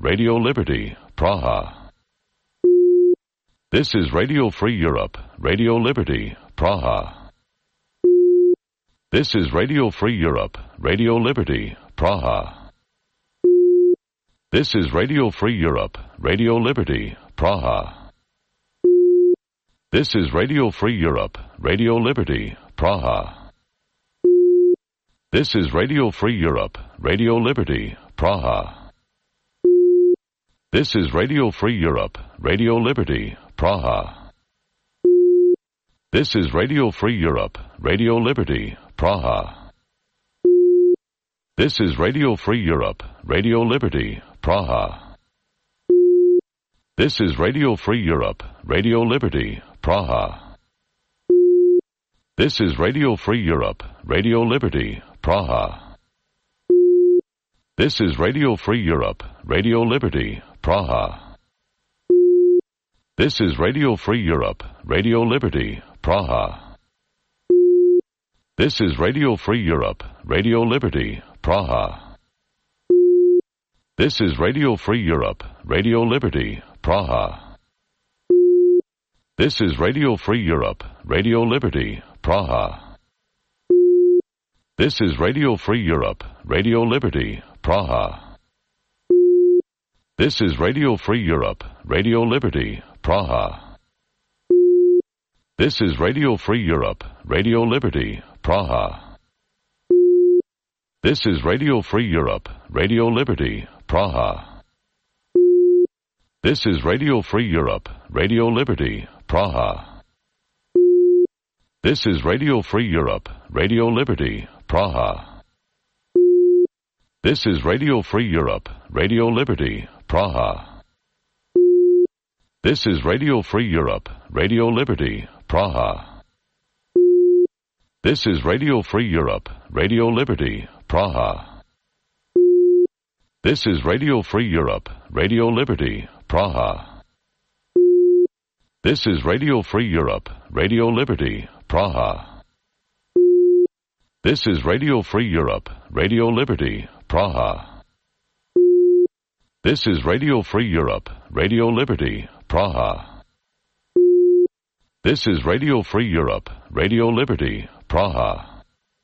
Radio Liberty, Praha. This is Radio Free Europe, Radio Liberty, Praha. This is Radio Free Europe, Radio Liberty, Praha. This is Radio Free Europe, Radio Liberty, Praha. This is Radio Free Europe, Radio Liberty, Praha. This is Radio Free Europe, Radio Liberty, Praha. This is Radio Free Europe, Radio Liberty, Praha. This is Radio Free Europe, Radio Liberty, Praha. This is Radio Free Europe, Radio Liberty, Praha. This is Radio Free Europe, Radio Liberty, Praha. This is Radio Free Europe, Radio Liberty, Praha. This is Radio Free Europe, Radio Liberty, Praha. This is Radio Free Europe, Radio Liberty, Praha. This is Radio Free Europe, Radio Liberty, Praha. This is Radio Free Europe, Radio Liberty, Praha. This is Radio Free Europe, Radio Liberty, Praha. This is Radio Free Europe, Radio Liberty, Praha. This is Radio Free Europe, Radio Liberty, Praha. This is Radio Free Europe, Radio Liberty, Praha. This is Radio Free Europe, Radio Liberty, Praha. This is Radio Free Europe, Radio Liberty, Praha. This is Radio Free Europe, Radio Liberty, Praha. This is Radio Free Europe, Radio Liberty, Praha. This is Radio Free Europe, Radio Liberty, Praha. This is Radio Free Europe, Radio Liberty, Praha. This is Radio Free Europe, Radio Liberty, Praha. This is Radio Free Europe, Radio Liberty, Praha. This is Radio Free Europe, Radio Liberty, Praha. This is Radio Free Europe, Radio Liberty, Praha. This is Radio Free Europe, Radio Liberty, Praha.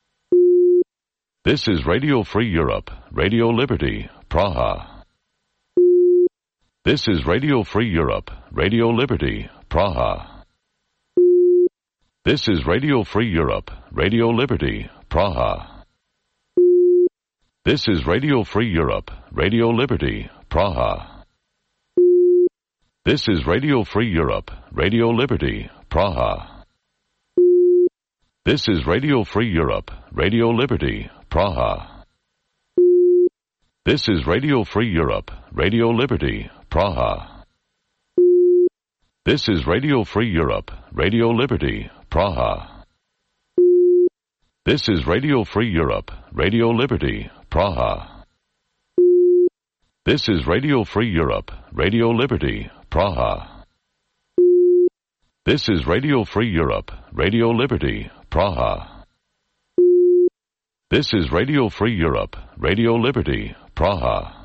This is Radio Free Europe, Radio Liberty, Praha. This is Radio Free Europe, Radio Liberty, Praha. This is Radio Free Europe, Radio Liberty, Praha. This is Radio Free Europe, Radio Liberty, Praha. This is Radio Free Europe, Radio Liberty, Praha. This is Radio Free Europe, Radio Liberty, Praha. This is Radio Free Europe, Radio Liberty, Praha. This is Radio Free Europe, Radio Liberty, Praha. This is Radio Free Europe, Radio Liberty, Praha. This is Radio Free Europe, Radio Liberty, Praha. This is Radio Free Europe, Radio Liberty, Praha. This is Radio Free Europe, Radio Liberty, Praha.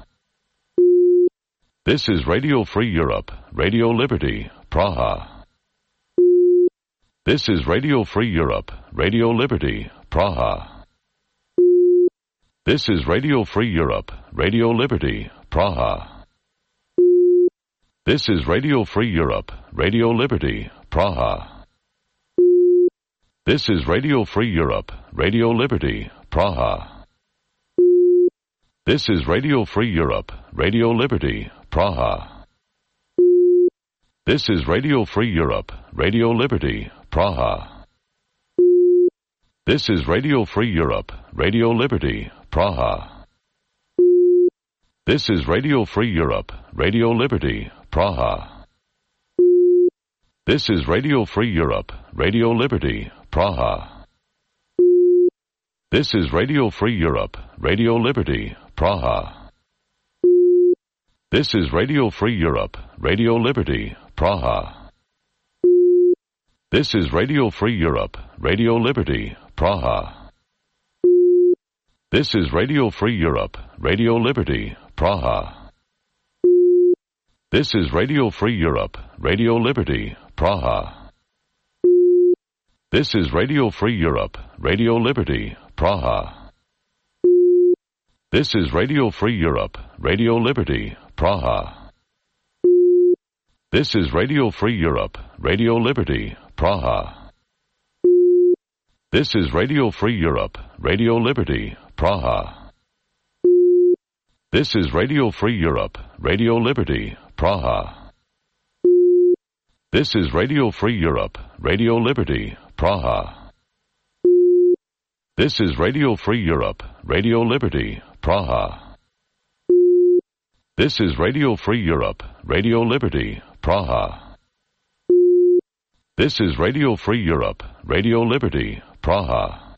This is Radio Free Europe, Radio Liberty, Praha. This is Radio Free Europe, Radio Liberty, Praha. This is Radio Free Europe, Radio Liberty, Praha. This is Radio Free Europe, Radio Liberty, Praha. This is Radio Free Europe, Radio Liberty, Praha. This is Radio Free Europe, Radio Liberty, Praha. This is Radio Free Europe, Radio Liberty, Praha. This is Radio Free Europe, Radio Liberty, Praha. This is Radio Free Europe, Radio Liberty, Praha. This is Radio Free Europe, Radio Liberty, Praha. This is Radio Free Europe, Radio Liberty, Praha. This is Radio Free Europe, Radio Liberty, Praha. This is Radio Free Europe, Radio Liberty, Praha. This is Radio Free Europe, Radio Liberty, Praha. This is Radio Free Europe, Radio Liberty, Praha. This is Radio Free Europe, Radio Liberty, Praha. This is Radio Free Europe, Radio Liberty, Praha. This is Radio Free Europe, Radio Liberty, Praha. This is Radio Free Europe, Radio Liberty, Praha. This is Radio Free Europe, Radio Liberty, Praha. This is Radio Free Europe, Radio Liberty, Praha. This is Radio Free Europe, Radio Liberty, Praha. This is Radio Free Europe, Radio Liberty, Praha. This is Radio Free Europe, Radio Liberty, Praha.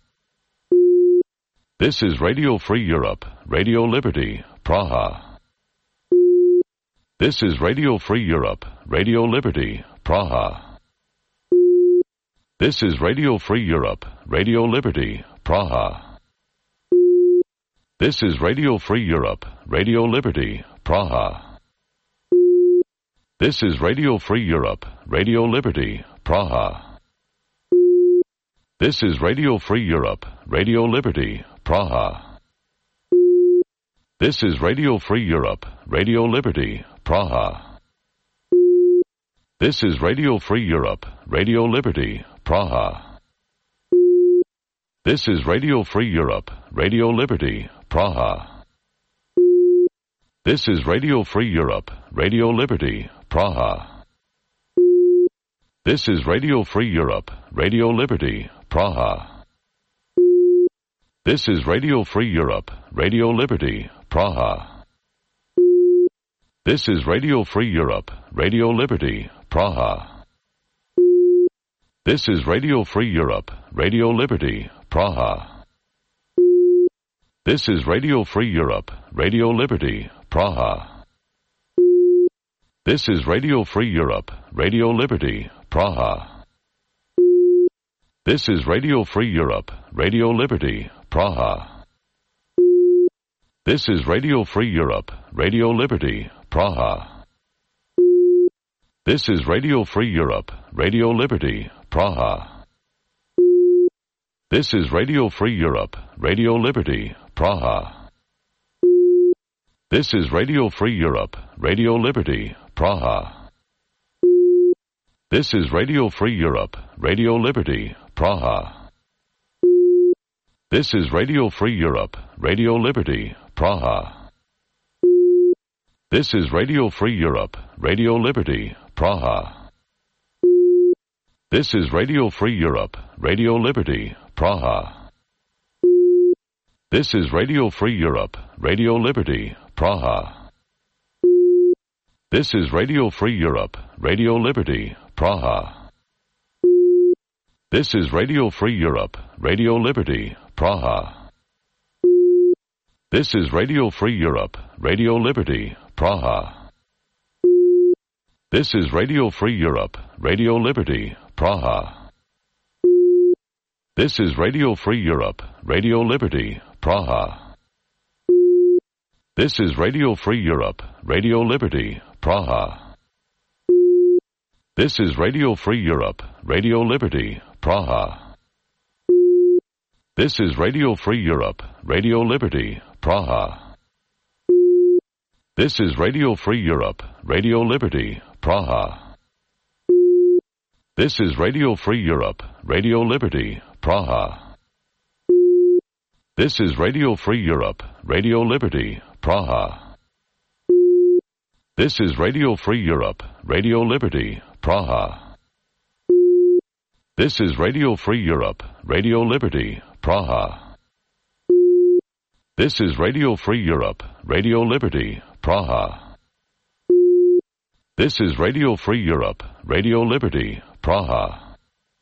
This is Radio Free Europe, Radio Liberty, Praha. This is Radio Free Europe, Radio Liberty, Praha. This is Radio Free Europe, Radio Liberty, Praha. This is Radio Free Europe, Radio Liberty, Praha. This is Radio Free Europe, Radio Liberty, Praha. This is Radio Free Europe, Radio Liberty, Praha. This is Radio Free Europe, Radio Liberty, Praha. This is Radio Free Europe, Radio Liberty, Praha. This is Radio Free Europe, Radio Liberty, Praha. This is Radio Free Europe, Radio Liberty, Praha. This is Radio Free Europe, Radio Liberty, Praha. This is Radio Free Europe, Radio Liberty, Praha. This is Radio Free Europe, Radio Liberty, Praha. This is Radio Free Europe, Radio Liberty, Praha. This is Radio Free Europe, Radio Liberty, Praha. This is Radio Free Europe, Radio Liberty, Praha. This is Radio Free Europe, Radio Liberty, Praha. This is Radio Free Europe, Radio Liberty, Praha. This is Radio Free Europe, Radio Liberty, Praha. This is Radio Free Europe, Radio Liberty, Praha. This is Radio Free Europe, Radio Liberty, Praha. This is Radio Free Europe, Radio Liberty, Praha. This is Radio Free Europe, Radio Liberty, Praha. This is Radio Free Europe, Radio Liberty, Praha. This is Radio Free Europe, Radio Liberty, Praha. This is Radio Free Europe, Radio Liberty, Praha. This is Radio Free Europe, Radio Liberty, Praha. This is Radio Free Europe, Radio Liberty, Praha. This is Radio Free Europe, Radio Liberty, Praha. This is Radio Free Europe, Radio Liberty, Praha. This is Radio Free Europe, Radio Liberty, Praha. This is Radio Free Europe, Radio Liberty, Praha. This is Radio Free Europe, Radio Liberty, Praha. This is Radio Free Europe, Radio Liberty, Praha. This is Radio Free Europe, Radio Liberty, Praha. This is Radio Free Europe, Radio Liberty, Praha. This is Radio Free Europe, Radio Liberty, Praha. This is Radio Free Europe, Radio Liberty, Praha. This is Radio Free Europe, Radio Liberty, Praha. This is Radio Free Europe, Radio Liberty, Praha. This is Radio Free Europe, Radio Liberty, Praha.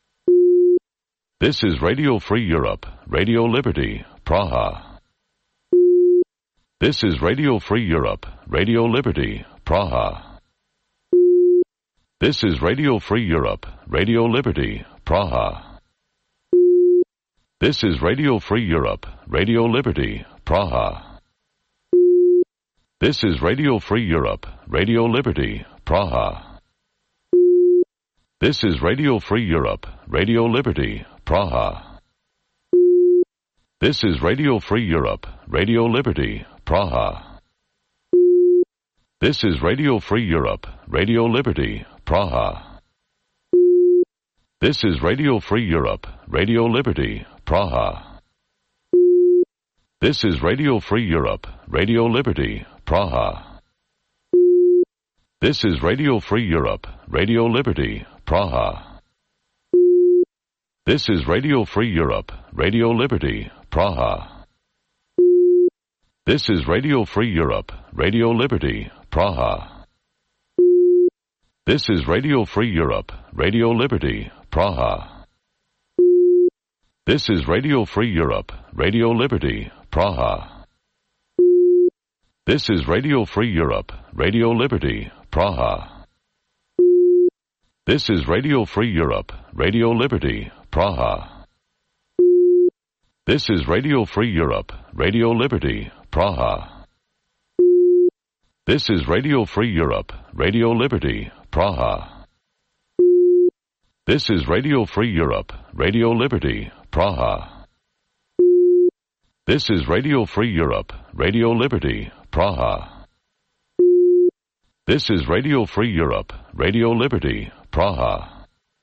This is Radio Free Europe, Radio Liberty, Praha. This is Radio Free Europe, Radio Liberty, Praha. This is Radio Free Europe, Radio Liberty, Praha. This is Radio Free Europe, Radio Liberty, Praha. This is Radio Free Europe, Radio Liberty, Praha. This is Radio Free Europe, Radio Liberty, Praha. This is Radio Free Europe, Radio Liberty, Praha. This is Radio Free Europe, Radio Liberty, Praha. This is Radio Free Europe, Radio Liberty, Praha. This is Radio Free Europe, Radio Liberty, Praha. This is Radio Free Europe, Radio Liberty, Praha. This is Radio Free Europe, Radio Liberty, Praha. This is Radio Free Europe, Radio Liberty, Praha. This is Radio Free Europe, Radio Liberty, Praha. This is Radio Free Europe, Radio Liberty, Praha. This is Radio Free Europe, Radio Liberty, Praha. This is Radio Free Europe, Radio Liberty, Praha. This is Radio Free Europe, Radio Liberty, Praha. This is Radio Free Europe, Radio Liberty, Praha. This is Radio Free Europe, Radio Liberty, Praha. This is Radio Free Europe, Radio Liberty, Praha. This is Radio Free Europe, Radio Liberty, Praha.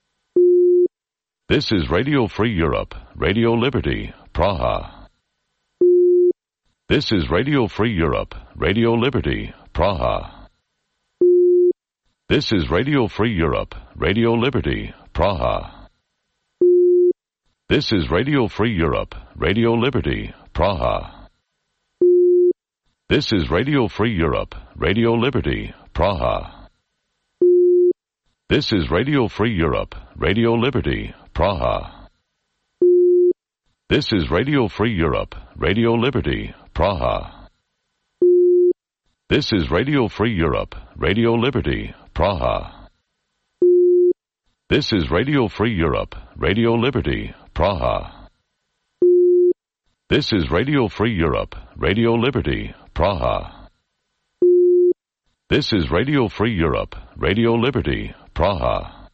This is Radio Free Europe, Radio Liberty, Praha. This is Radio Free Europe, Radio Liberty, Praha. This is Radio Free Europe, Radio Liberty, Praha. This is Radio Free Europe, Radio Liberty, Praha. This is Radio Free Europe, Radio Liberty, Praha. This is Radio Free Europe, Radio Liberty, Praha. This is Radio Free Europe, Radio Liberty, Praha. This is Radio Free Europe, Radio Liberty, Praha. This is Radio Free Europe, Radio Liberty, Praha. This is Radio Free Europe, Radio Liberty, Praha. This is Radio Free Europe, Radio Liberty, Praha.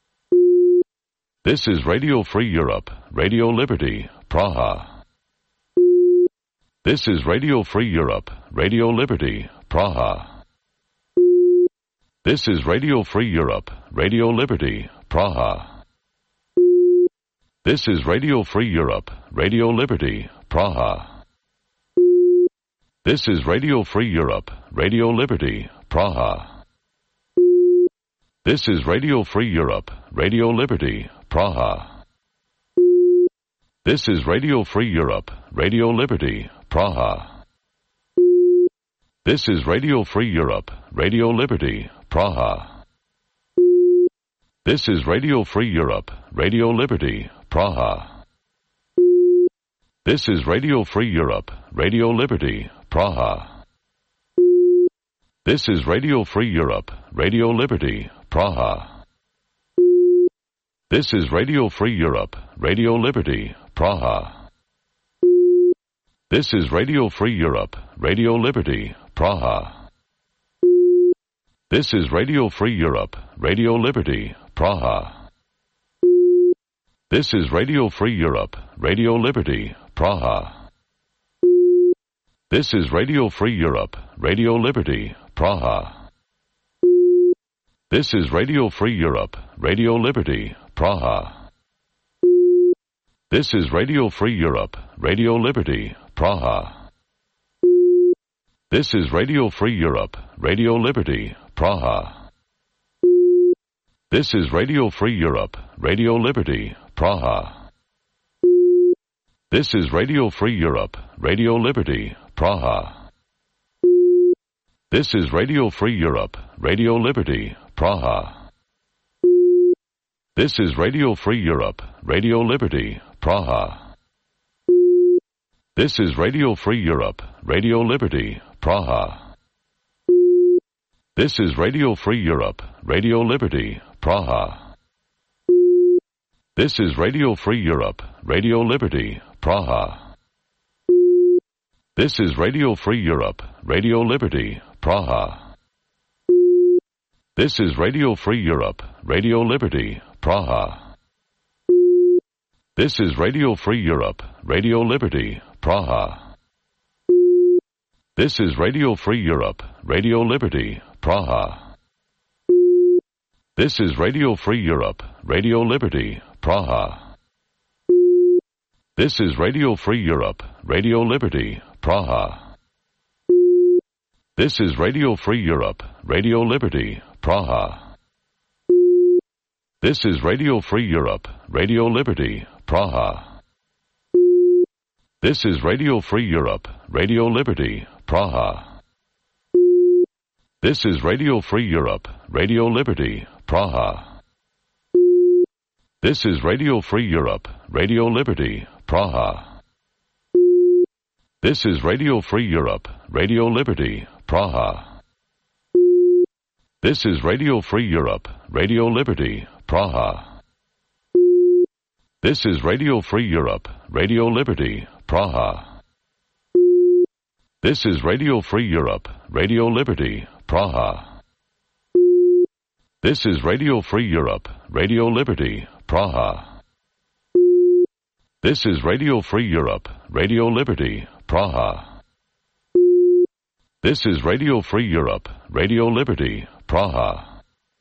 This is Radio Free Europe, Radio Liberty, Praha. This is Radio Free Europe, Radio Liberty, Praha. This is Radio Free Europe, Radio Liberty, Praha. This is Radio Free Europe, Radio Liberty, Praha. This is Radio Free Europe, Radio Liberty, Praha. This is Radio Free Europe, Radio Liberty, Praha. This is Radio Free Europe, Radio Liberty, Praha. This is Radio Free Europe, Radio Liberty, Praha. This is Radio Free Europe, Radio Liberty, Praha. This is Radio Free Europe, Radio Liberty, Praha. This is Radio Free Europe, Radio Liberty, Praha. This is Radio Free Europe, Radio Liberty, Praha. This is Radio Free Europe, Radio Liberty, Praha. This is Radio Free Europe, Radio Liberty, Praha. This is Radio Free Europe, Radio Liberty, Praha. This is Radio Free Europe, Radio Liberty, Praha. This is Radio Free Europe, Radio Liberty, Praha. This is Radio Free Europe, Radio Liberty, Praha. This is Radio Free Europe, Radio Liberty, Praha. This is Radio Free Europe, Radio Liberty, Praha. This is Radio Free Europe, Radio Liberty, Praha. This is Radio Free Europe, Radio Liberty, Praha. This is Radio Free Europe, Radio Liberty, Praha. This is Radio Free Europe, Radio Liberty, Praha. This is Radio Free Europe, Radio Liberty, Praha. This is Radio Free Europe, Radio Liberty, Praha. This is Radio Free Europe, Radio Liberty, Praha. This is Radio Free Europe, Radio Liberty, Praha. This is Radio Free Europe, Radio Liberty, Praha. This is Radio Free Europe, Radio Liberty, Praha. This is Radio Free Europe, Radio Liberty, Praha. This is Radio Free Europe, Radio Liberty, Praha. This is Radio Free Europe, Radio Liberty, Praha. This is Radio Free Europe, Radio Liberty, Praha. This is Radio Free Europe, Radio Liberty, Praha. This is Radio Free Europe, Radio Liberty, Praha. This is Radio Free Europe, Radio Liberty, Praha. This is Radio Free Europe, Radio Liberty, Praha. This is Radio Free Europe, Radio Liberty, Praha. This is Radio Free Europe, Radio Liberty, Praha. This is Radio Free Europe, Radio Liberty, Praha. This is Radio Free Europe, Radio Liberty, Praha. This is Radio Free Europe, Radio Liberty, Praha. This is Radio Free Europe, Radio Liberty, Praha.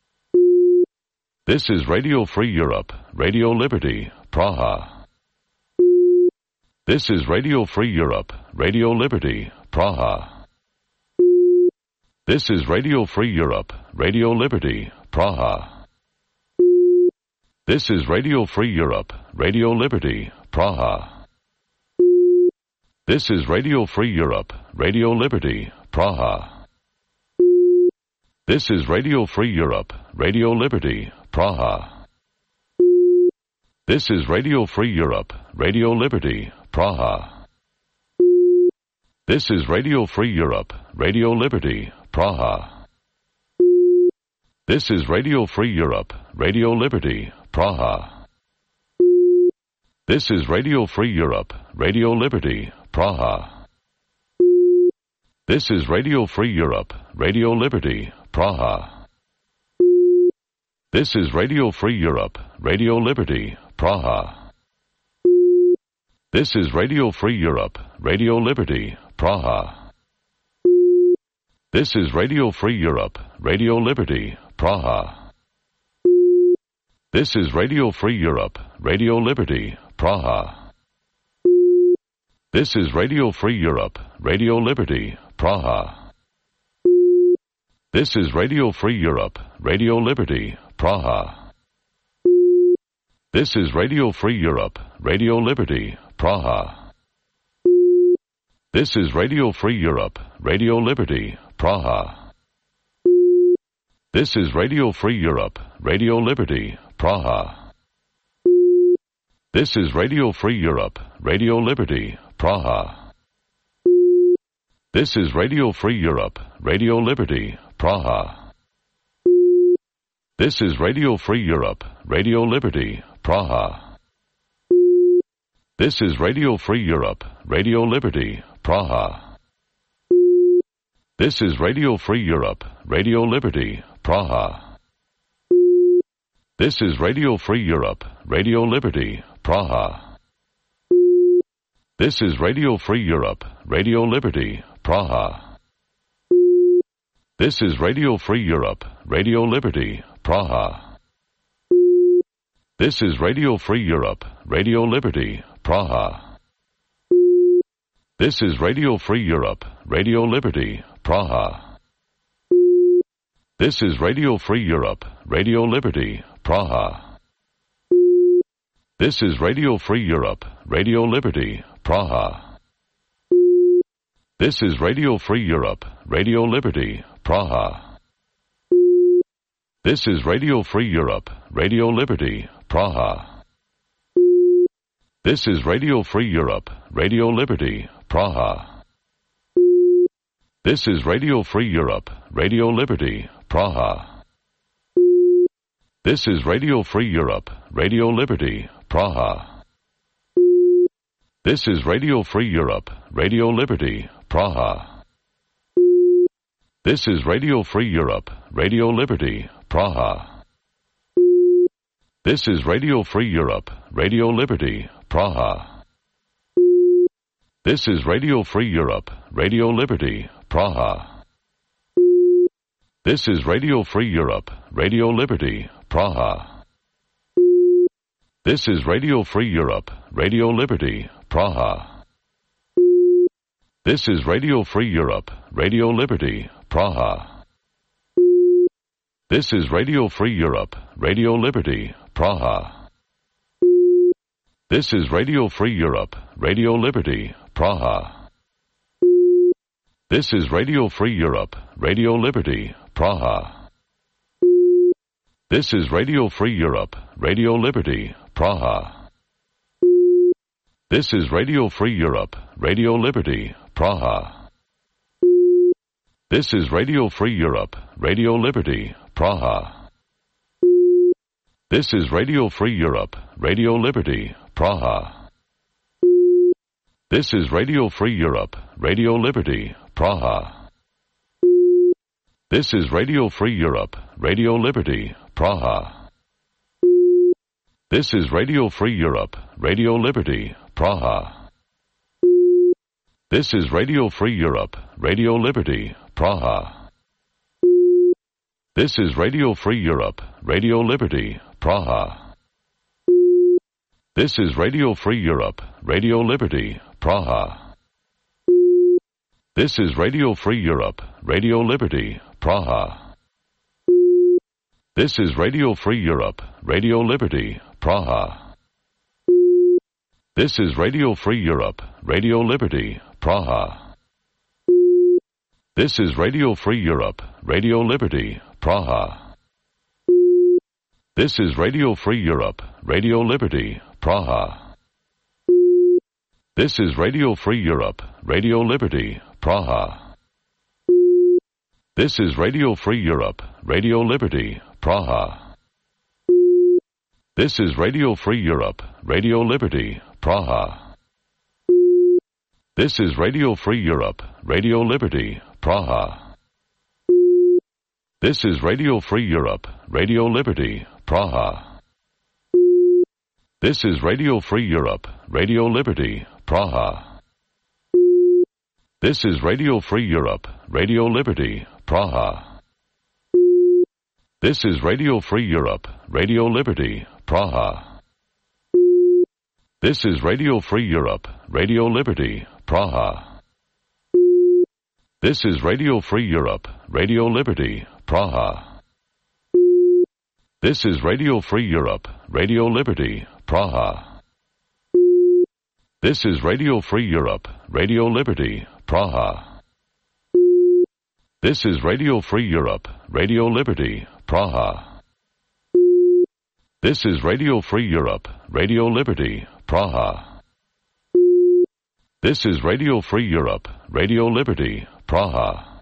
This is Radio Free Europe, Radio Liberty, Praha. This is Radio Free Europe, Radio Liberty, Praha. This is Radio Free Europe, Radio Liberty, Praha. This is Radio Free Europe, Radio Liberty, Praha. This is Radio Free Europe, Radio Liberty, Praha. This is Radio Free Europe, Radio Liberty, Praha. This is Radio Free Europe, Radio Liberty, Praha. This is Radio Free Europe, Radio Liberty, Praha. This is Radio Free Europe, Radio Liberty, Praha. This is Radio Free Europe, Radio Liberty, Praha. This is Radio Free Europe, Radio Liberty, Praha. This is Radio Free Europe, Radio Liberty, Praha. This is Radio Free Europe, Radio Liberty, Praha. This is Radio Free Europe, Radio Liberty, Praha. This is Radio Free Europe, Radio Liberty, Praha. This is Radio Free Europe, Radio Liberty, Praha. This is Radio Free Europe, Radio Liberty, Praha. This is Radio Free Europe, Radio Liberty, Praha. This is Radio Free Europe, Radio Liberty, Praha. This is Radio Free Europe, Radio Liberty, Praha. This is Radio Free Europe, Radio Liberty, Praha. This is Radio Free Europe, Radio Liberty, Praha. This is Radio Free Europe, Radio Liberty, Praha. This is Radio Free Europe, Radio Liberty, Praha. This is Radio Free Europe, Radio Liberty, Praha. This is Radio Free Europe, Radio Liberty, Praha. This is Radio Free Europe, Radio Liberty, Praha. This is Radio Free Europe, Radio Liberty, Praha. This is Radio Free Europe, Radio Liberty, Praha. This is Radio Free Europe, Radio Liberty, Praha. This is Radio Free Europe, Radio Liberty, Praha. This is Radio Free Europe, Radio Liberty, Praha. This is Radio Free Europe, Radio Liberty, Praha. This is Radio Free Europe, Radio Liberty, Praha. This is Radio Free Europe, Radio Liberty, Praha. This is Radio Free Europe, Radio Liberty, Praha. This is Radio Free Europe, Radio Liberty, Praha. This is Radio Free Europe, Radio Liberty, Praha. This is Radio Free Europe, Radio Liberty, Praha. This is Radio Free Europe, Radio Liberty, Praha. This is Radio Free Europe, Radio Liberty, Praha. This is Radio Free Europe, Radio Liberty, Praha. This is Radio Free Europe, Radio Liberty, Praha. This is Radio Free Europe, Radio Liberty, Praha. This is Radio Free Europe, Radio Liberty, Praha. This is Radio Free Europe, Radio Liberty, Praha. This is Radio Free Europe, Radio Liberty, Praha. This is Radio Free Europe, Radio Liberty, Praha. This is Radio Free Europe, Radio Liberty, Praha. This is Radio Free Europe, Radio Liberty, Praha. This is Radio Free Europe, Radio Liberty, Praha. This is Radio Free Europe, Radio Liberty, Praha. This is Radio Free Europe, Radio Liberty, Praha. This is Radio Free Europe, Radio Liberty, Praha. This is Radio Free Europe, Radio Liberty, Praha. This is Radio Free Europe, Radio Liberty, Praha. This is Radio Free Europe, Radio Liberty, Praha. This is Radio Free Europe, Radio Liberty, Praha. This is Radio Free Europe, Radio Liberty, Praha. This is Radio Free Europe, Radio Liberty, Praha. This is Radio Free Europe, Radio Liberty, Praha. This is Radio Free Europe, Radio Liberty, Praha. This is Radio Free Europe, Radio Liberty, Praha. This is Radio Free Europe, Radio Liberty, Praha. This is Radio Free Europe, Radio Liberty, Praha. This is Radio Free Europe, Radio Liberty, Praha. This is Radio Free Europe, Radio Liberty, Praha. This is Radio Free Europe, Radio Liberty, Praha. This is Radio Free Europe, Radio Liberty, Praha. This is Radio Free Europe, Radio Liberty, Praha. This is Radio Free Europe, Radio Liberty, Praha. This is Radio Free Europe, Radio Liberty, Praha. This is Radio Free Europe, Radio Liberty, Praha. This is Radio Free Europe, Radio Liberty, Praha. This is Radio Free Europe, Radio Liberty, Praha. This is Radio Free Europe, Radio Liberty, Praha. This is Radio Free Europe, Radio Liberty, Praha.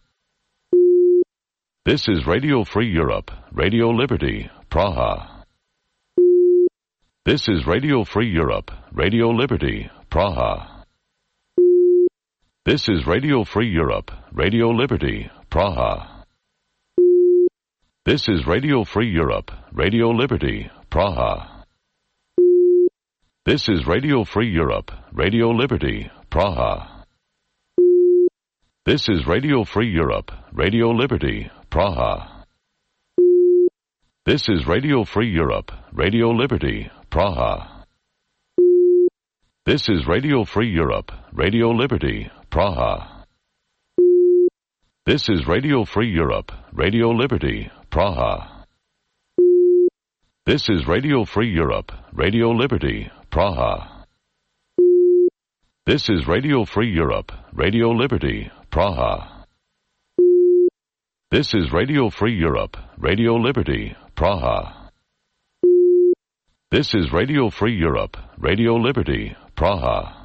This is Radio Free Europe, Radio Liberty, Praha. This is Radio Free Europe, Radio Liberty, Praha. This is Radio Free Europe, Radio Liberty, Praha. This is Radio Free Europe, Radio Liberty, Praha. This is Radio Free Europe, Radio Liberty, Praha. This is Radio Free Europe, Radio Liberty, Praha. This is Radio Free Europe, Radio Liberty, Praha. This is Radio Free Europe, Radio Liberty, Praha. This is Radio Free Europe, Radio Liberty, Praha. This is Radio Free Europe, Radio Liberty, Praha. This is Radio Free Europe, Radio Liberty, Praha. This is Radio Free Europe, Radio Liberty, Praha. This is Radio Free Europe, Radio Liberty, Praha.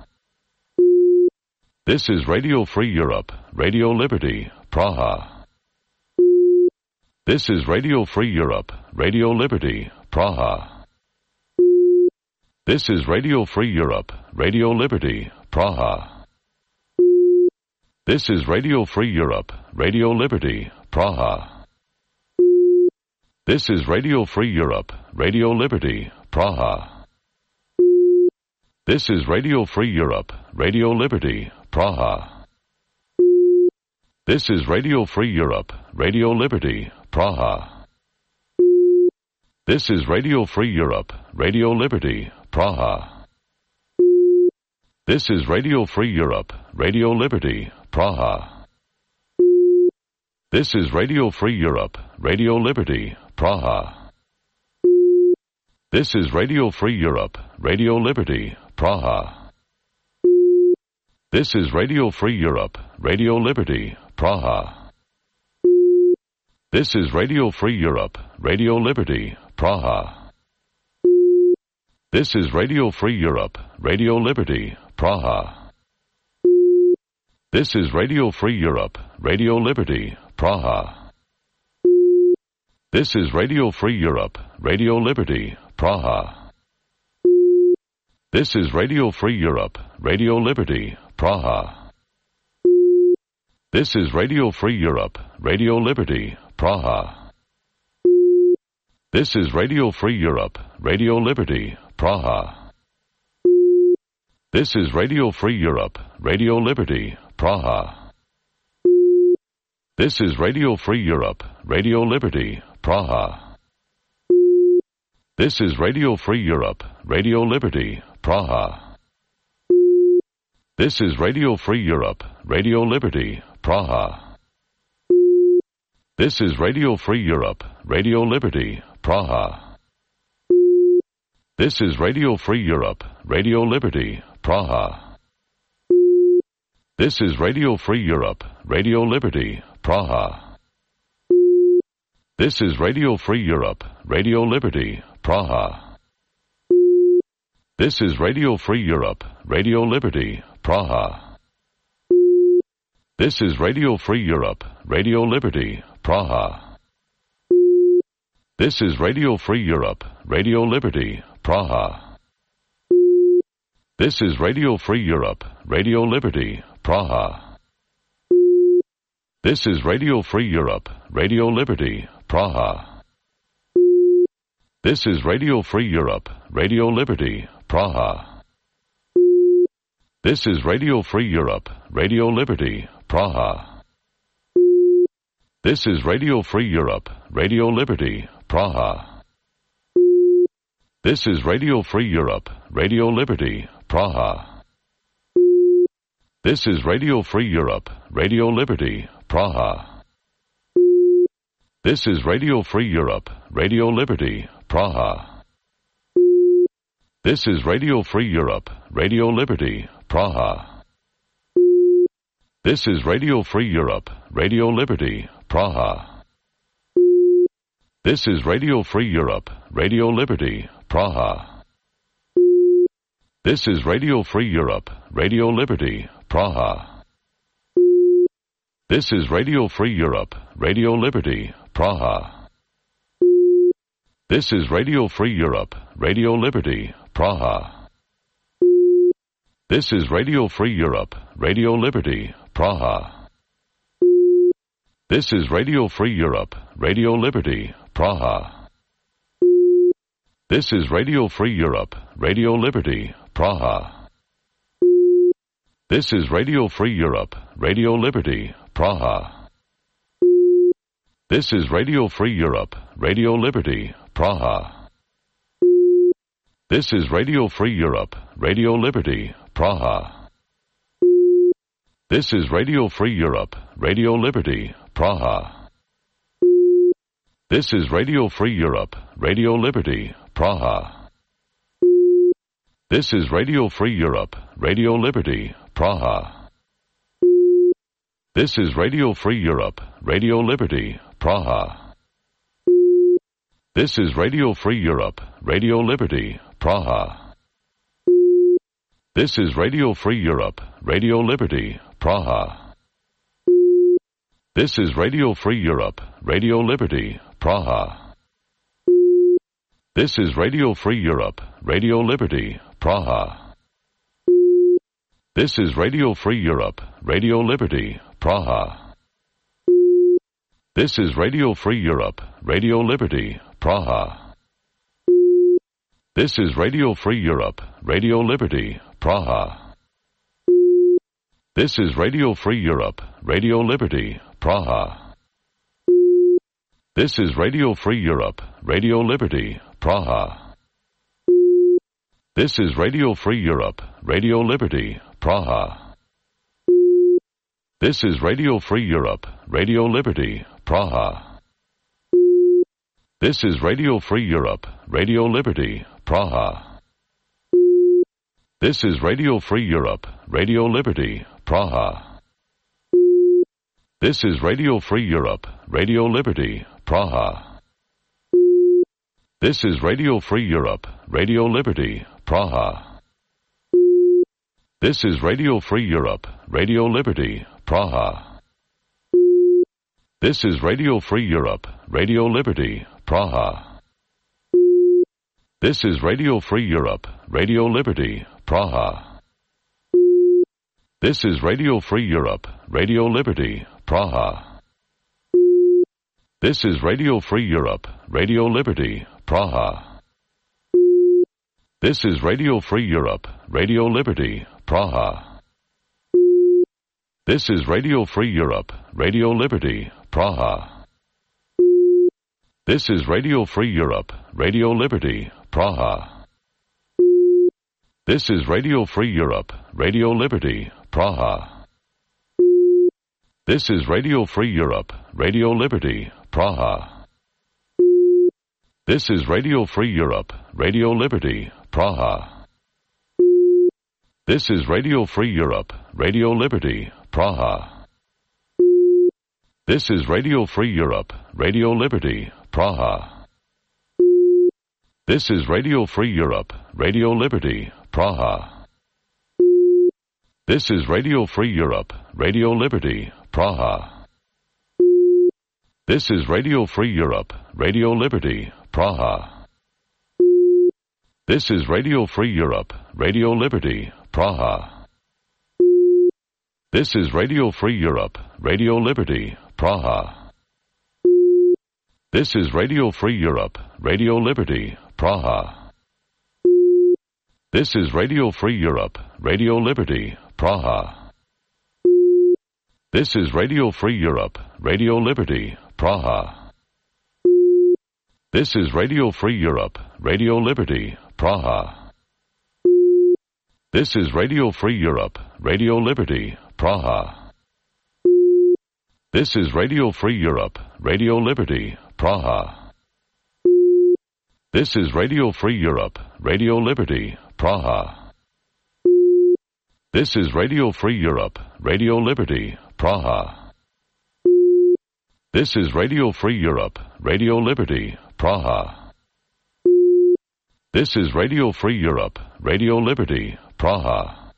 This is Radio Free Europe, Radio Liberty, Praha. This is Radio Free Europe, Radio Liberty, Praha. This is Radio Free Europe, Radio Liberty, Praha. This is Radio Free Europe, Radio Liberty, Praha. This is Radio Free Europe, Radio Liberty, Praha. This is Radio Free Europe, Radio Liberty, Praha. This is Radio Free Europe, Radio Liberty, Praha. This is Radio Free Europe, Radio Liberty, Praha. This is Radio Free Europe, Radio Liberty, Praha. This is Radio Free Europe, Radio Liberty, Praha. This is Radio Free Europe, Radio Liberty, Praha. This is Radio Free Europe, Radio Liberty, Praha. This is Radio Free Europe, Radio Liberty, Praha. This is Radio Free Europe, Radio Liberty, Praha. This is Radio Free Europe, Radio Liberty, Praha. This is Radio Free Europe, Radio Liberty, Praha. This is Radio Free Europe, Radio Liberty, Praha. This is Radio Free Europe, Radio Liberty, Praha. This is Radio Free Europe, Radio Liberty, Praha. This is Radio Free Europe, Radio Liberty, Praha. This is Radio Free Europe, Radio Liberty, Praha. This is Radio Free Europe, Radio Liberty, Praha. This is Radio Free Europe, Radio Liberty, Praha. This is Radio Free Europe, Radio Liberty, Praha. This is Radio Free Europe, Radio Liberty, Praha. This is Radio Free Europe, Radio Liberty, Praha. This is Radio Free Europe, Radio Liberty, Praha. This is Radio Free Europe, Radio Liberty, Praha. This is Radio Free Europe, Radio Liberty, Praha. This is Radio Free Europe, Radio Liberty, Praha. This is Radio Free Europe, Radio Liberty, Praha. This is Radio Free Europe, Radio Liberty, Praha. This is Radio Free Europe, Radio Liberty, Praha. This is Radio Free Europe, Radio Liberty, Praha. This is Radio Free Europe, Radio Liberty, Praha. This is Radio Free Europe, Radio Liberty, Praha. This is Radio Free Europe, Radio Liberty, Praha. This is Radio Free Europe, Radio Liberty, Praha. This is Radio Free Europe, Radio Liberty, Praha. This is Radio Free Europe, Radio Liberty, Praha. This is Radio Free Europe, Radio Liberty, Praha. This is Radio Free Europe, Radio Liberty, Praha. This is Radio Free Europe, Radio Liberty, Praha. This is Radio Free Europe, Radio Liberty, Praha. This is Radio Free Europe, Radio Liberty, Praha. This is Radio Free Europe, Radio Liberty, Praha. This is Radio Free Europe, Radio Liberty, Praha. This is Radio Free Europe, Radio Liberty, Praha. This is Radio Free Europe, Radio Liberty, Praha. This is Radio Free Europe, Radio Liberty, Praha. This is Radio Free Europe, Radio Liberty, Praha. This is Radio Free Europe, Radio Liberty, Praha. This is Radio Free Europe, Radio Liberty, Praha. This is Radio Free Europe, Radio Liberty, Praha. This is Radio Free Europe, Radio Liberty, Praha. This is Radio Free Europe, Radio Liberty, Praha. This is Radio Free Europe, Radio Liberty, Praha. This is Radio Free Europe, Radio Liberty, Praha. This is Radio Free Europe, Radio Liberty, Praha. This is Radio Free Europe, Radio Liberty, Praha. This is Radio Free Europe, Radio Liberty, Praha. This is Radio Free Europe, Radio Liberty, Praha. This is Radio Free Europe, Radio Liberty, Praha. This is Radio Free Europe, Radio Liberty, Praha. This is Radio Free Europe, Radio Liberty, Praha. This is Radio Free Europe, Radio Liberty, Praha. This is Radio Free Europe, Radio Liberty, Praha. This is Radio Free Europe, Radio Liberty, Praha. This is Radio Free Europe, Radio Liberty, Praha. This is Radio Free Europe, Radio Liberty, Praha. This is Radio Free Europe, Radio Liberty, Praha. This is Radio Free Europe, Radio Liberty, Praha. This is Radio Free Europe, Radio Liberty, Praha. This is Radio Free Europe, Radio Liberty, Praha. This is Radio Free Europe, Radio Liberty, Praha. This is Radio Free Europe, Radio Liberty, Praha. This is Radio Free Europe, Radio Liberty, Praha. This is Radio Free Europe, Radio Liberty, Praha. This is Radio Free Europe, Radio Liberty, Praha. This is Radio Free Europe, Radio Liberty, Praha. This is Radio Free Europe, Radio Liberty, Praha. This is Radio Free Europe, Radio Liberty, Praha. This is Radio Free Europe, Radio Liberty, Praha. This is Radio Free Europe, Radio Liberty, Praha. This is Radio Free Europe, Radio Liberty, Praha. This is Radio Free Europe, Radio Liberty, Praha. This is Radio Free Europe, Radio Liberty, Praha. This is Radio Free Europe, Radio Liberty, Praha. This is Radio Free Europe, Radio Liberty, Praha. This is Radio Free Europe, Radio Liberty, Praha. This is Radio Free Europe, Radio Liberty, Praha. This is Radio Free Europe, Radio Liberty, Praha. This is Radio Free Europe, Radio Liberty, Praha. This is Radio Free Europe, Radio Liberty, Praha. This is Radio Free Europe, Radio Liberty, Praha. This is Radio Free Europe, Radio Liberty, Praha. This is Radio Free Europe, Radio Liberty, Praha.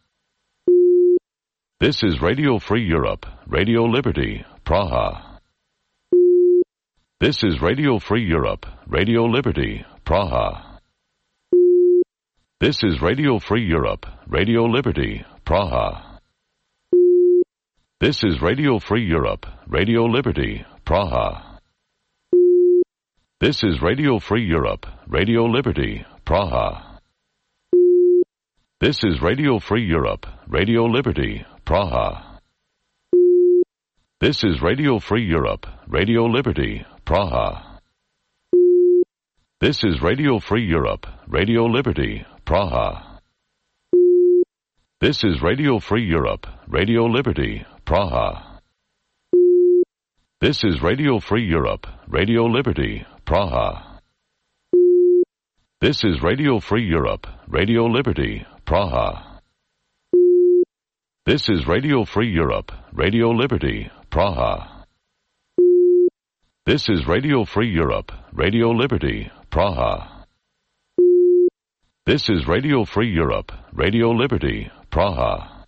This is Radio Free Europe, Radio Liberty, Praha. This is Radio Free Europe, Radio Liberty, Praha. This is Radio Free Europe, Radio Liberty, Praha. This is Radio Free Europe, Radio Liberty, Praha. This is Radio Free Europe, Radio Liberty, Praha. This is Radio Free Europe, Radio Liberty, Praha. This is Radio Free Europe, Radio Liberty, Praha. This is Radio Free Europe, Radio Liberty, Praha. This is Radio Free Europe, Radio Liberty, Praha. This is Radio Free Europe, Radio Liberty, Praha. This is Radio Free Europe, Radio Liberty, Praha. This is Radio Free Europe, Radio Liberty, Praha. This is Radio Free Europe, Radio Liberty, Praha. This is Radio Free Europe, Radio Liberty, Praha.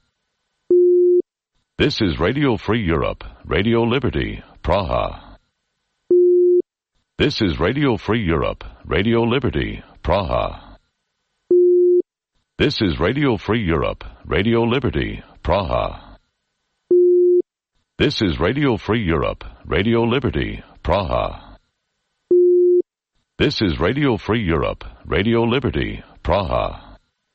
This is Radio Free Europe, Radio Liberty, Praha. This is Radio Free Europe, Radio Liberty, Praha. This is Radio Free Europe, Radio Liberty, Praha. This is Radio Free Europe, Radio Liberty, Praha. This is Radio Free Europe, Radio Liberty, Praha.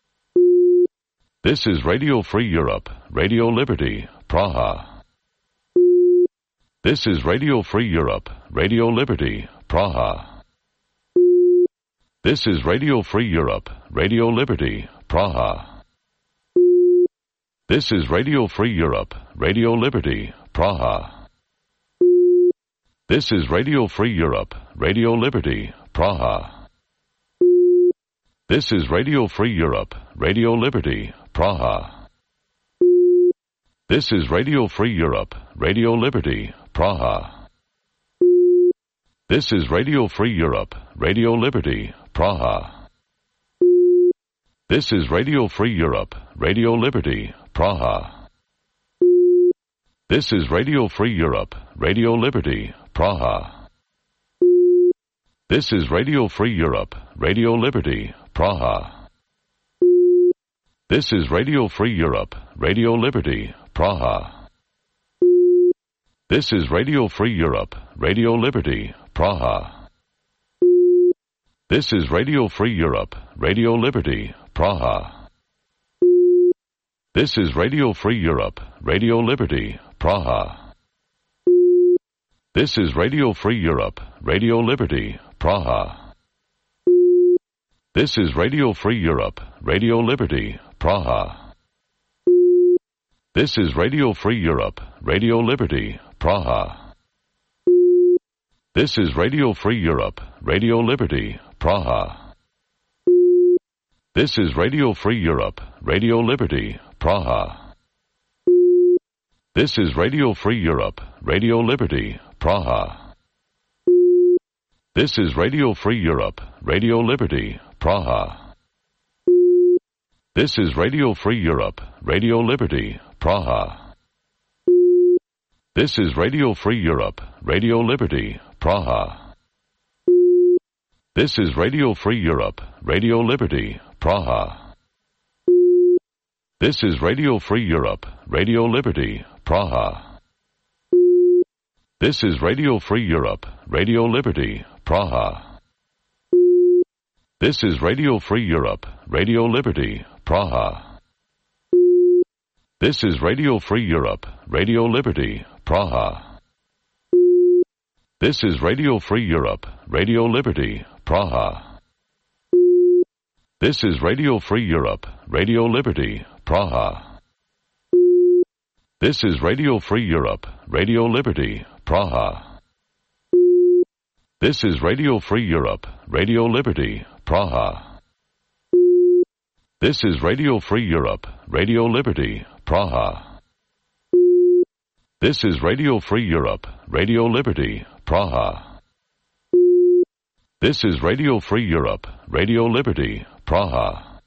This is Radio Free Europe, Radio Liberty, Praha. This is Radio Free Europe, Radio Liberty, Praha. This is Radio Free Europe, Radio Liberty, Praha. This is Radio Free Europe, Radio Liberty, Praha. This is Radio Free Europe, Radio Liberty, Praha. This is Radio Free Europe, Radio Liberty, Praha. This is Radio Free Europe, Radio Liberty, Praha. This is Radio Free Europe, Radio Liberty, Praha. This is Radio Free Europe, Radio Liberty, Praha. This is Radio Free Europe, Radio Liberty, Praha. This is Radio Free Europe, Radio Liberty, Praha. This is Radio Free Europe, Radio Liberty, Praha. This is Radio Free Europe, Radio Liberty, Praha. This is Radio Free Europe, Radio Liberty, Praha. This is Radio Free Europe, Radio Liberty, Praha. This is Radio Free Europe, Radio Liberty, Praha. This is Radio Free Europe, Radio Liberty, Praha. This is Radio Free Europe, Radio Liberty, Praha. This is Radio Free Europe, Radio Liberty, Praha. This is Radio Free Europe, Radio Liberty, Praha. This is Radio Free Europe, Radio Liberty, Praha. This is Radio Free Europe, Radio Liberty, Praha. This is Radio Free Europe, Radio Liberty, Praha. This is Radio Free Europe, Radio Liberty, Praha. This is Radio Free Europe, Radio Liberty, Praha. This is Radio Free Europe, Radio Liberty, Praha. This is Radio Free Europe, Radio Liberty, Praha. This is Radio Free Europe, Radio Liberty, Praha. This is Radio Free Europe, Radio Liberty, Praha. This is Radio Free Europe, Radio Liberty, Praha. This is Radio Free Europe, Radio Liberty, Praha. This is Radio Free Europe, Radio Liberty, Praha. This is Radio Free Europe, Radio Liberty, Praha. This is Radio Free Europe, Radio Liberty, Praha. This is Radio Free Europe, Radio Liberty, Praha. This is Radio Free Europe, Radio Liberty, Praha.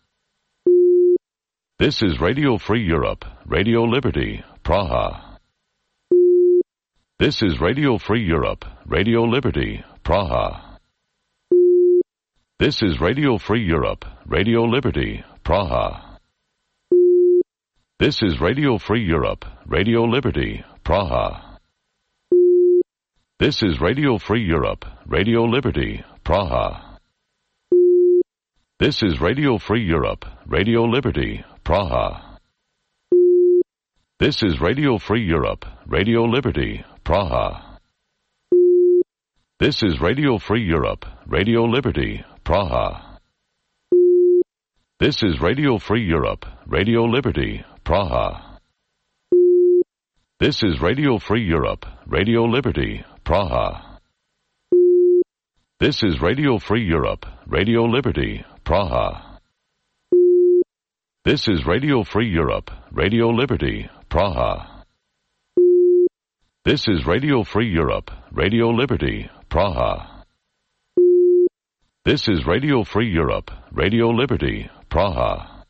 This is Radio Free Europe, Radio Liberty, Praha. This is Radio Free Europe, Radio Liberty, Praha. This is Radio Free Europe, Radio Liberty, Praha. This is Radio Free Europe, Radio Liberty, Praha. This is Radio Free Europe, Radio Liberty, Praha. This is Radio Free Europe, Radio Liberty, Praha. This is Radio Free Europe, Radio Liberty, Praha. This is Radio Free Europe, Radio Liberty, Praha. This is Radio Free Europe, Radio Liberty, Praha. This is Radio Free Europe, Radio Liberty, Praha. This is Radio Free Europe, Radio Liberty, Praha. This is Radio Free Europe, Radio Liberty, Praha. This is Radio Free Europe, Radio Liberty, Praha. This is Radio Free Europe, Radio Liberty, Praha.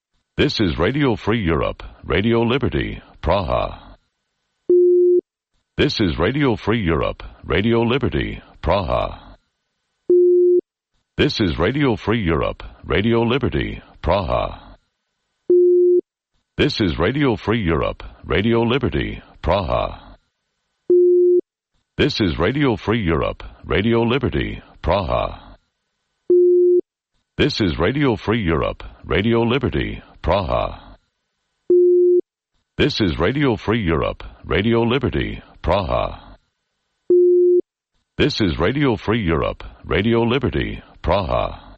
This is Radio Free Europe, Radio Liberty, Praha. This is Radio Free Europe, Radio Liberty, Praha. This is Radio Free Europe, Radio Liberty, Praha. This is Radio Free Europe, Radio Liberty, Praha. This is Radio Free Europe, Radio Liberty, Praha. This is Radio Free Europe, Radio Liberty, Praha. This is Radio Free Europe, Radio Liberty, Praha. This is Radio Free Europe, Radio Liberty, Praha.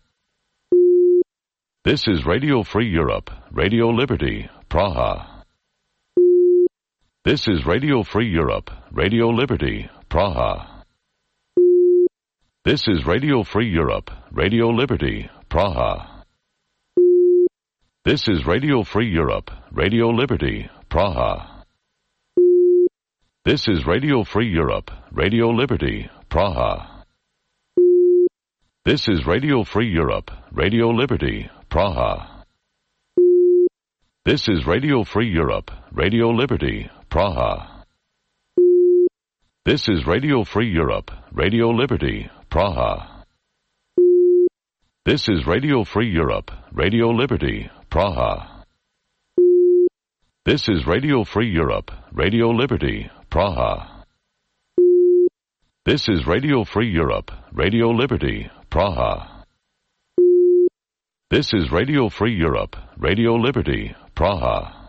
This is Radio Free Europe, Radio Liberty, Praha. This is Radio Free Europe, Radio Liberty, Praha. This is Radio Free Europe, Radio Liberty, Praha. This is Radio Free Europe, Radio Liberty, Praha. This is Radio Free Europe, Radio Liberty, Praha. This is Radio Free Europe, Radio Liberty, Praha. This is Radio Free Europe, Radio Liberty, Praha. This is Radio Free Europe, Radio Liberty, Praha. This is Radio Free Europe, Radio Liberty, Praha. This is Radio Free Europe, Radio Liberty, Praha. This is Radio Free Europe, Radio Liberty, Praha. This is Radio Free Europe, Radio Liberty, Praha.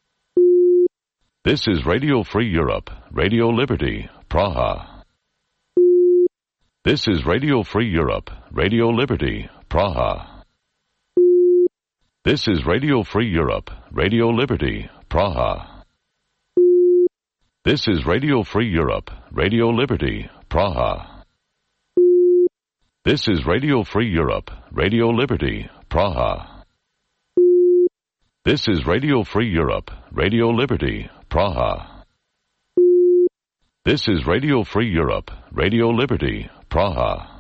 This is Radio Free Europe, Radio Liberty, Praha. This is Radio Free Europe, Radio Liberty, Praha. This is Radio Free Europe, Radio Liberty, Praha. This is Radio Free Europe, Radio Liberty, Praha. This is Radio Free Europe, Radio Liberty, Praha. This is Radio Free Europe, Radio Liberty, Praha. This is Radio Free Europe, Radio Liberty, Praha.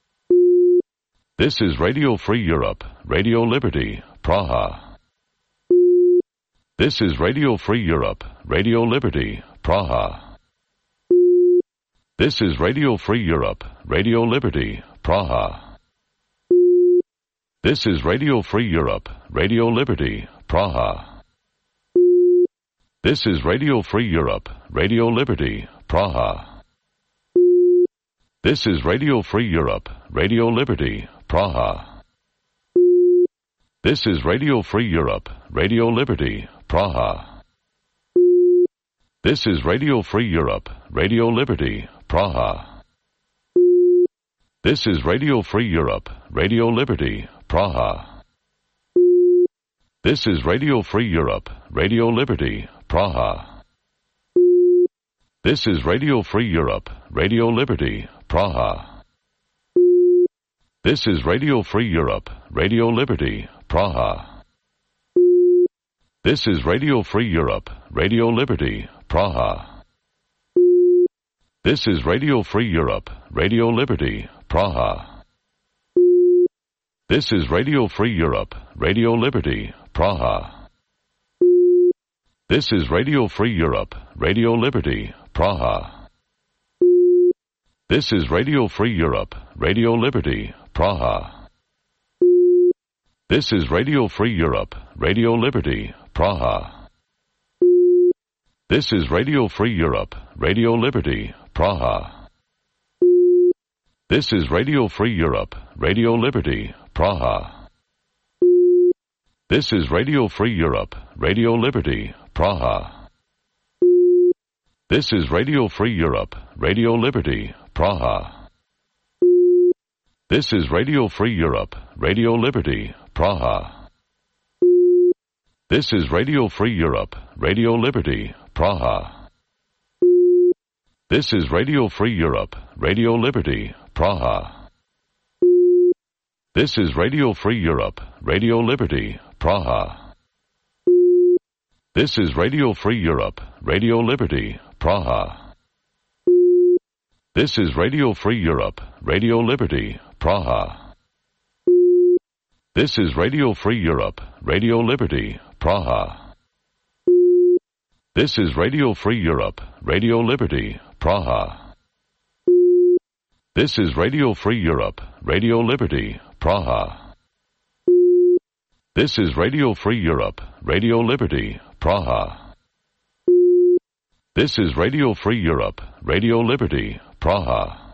This is Radio Free Europe, Radio Liberty, Praha. This is Radio Free Europe, Radio Liberty, Praha. This is Radio Free Europe, Radio Liberty, Praha. This is Radio Free Europe, Radio Liberty, Praha. This is Radio Free Europe, Radio Liberty, Praha. This is Radio Free Europe, Radio Liberty, Praha. This is Radio Free Europe, Radio Liberty, Praha. This is Radio Free Europe, Radio Liberty, Praha. This is Radio Free Europe, Radio Liberty, Praha. This is Radio Free Europe, Radio Liberty, Praha. This is Radio Free Europe, Radio Liberty, Praha. This is Radio Free Europe, Radio Liberty, Praha. This is Radio Free Europe, Radio Liberty, Praha. This is Radio Free Europe, Radio Liberty, Praha. This is Radio Free Europe, Radio Liberty, Praha. This is Radio Free Europe, Radio Liberty, Praha. This is Radio Free Europe, Radio Liberty, Praha. This is Radio Free Europe, Radio Liberty, Praha. This is Radio Free Europe, Radio Liberty, Praha. This is Radio Free Europe, Radio Liberty, Praha. This is Radio Free Europe, Radio Liberty, Praha. This is Radio Free Europe, Radio Liberty, Praha. This is Radio Free Europe, Radio Liberty, Praha. This is Radio Free Europe, Radio Liberty, Praha. This is Radio Free Europe, Radio Liberty, Praha. This is Radio Free Europe, Radio Liberty, Praha. This is Radio Free Europe, Radio Liberty, Praha. This is Radio Free Europe, Radio Liberty, Praha. This is Radio Free Europe, Radio Liberty, Praha. This is Radio Free Europe, Radio Liberty, Praha. This is Radio Free Europe, Radio Liberty, Praha. This is Radio Free Europe, Radio Liberty, Praha. This is Radio Free Europe, Radio Liberty, Praha.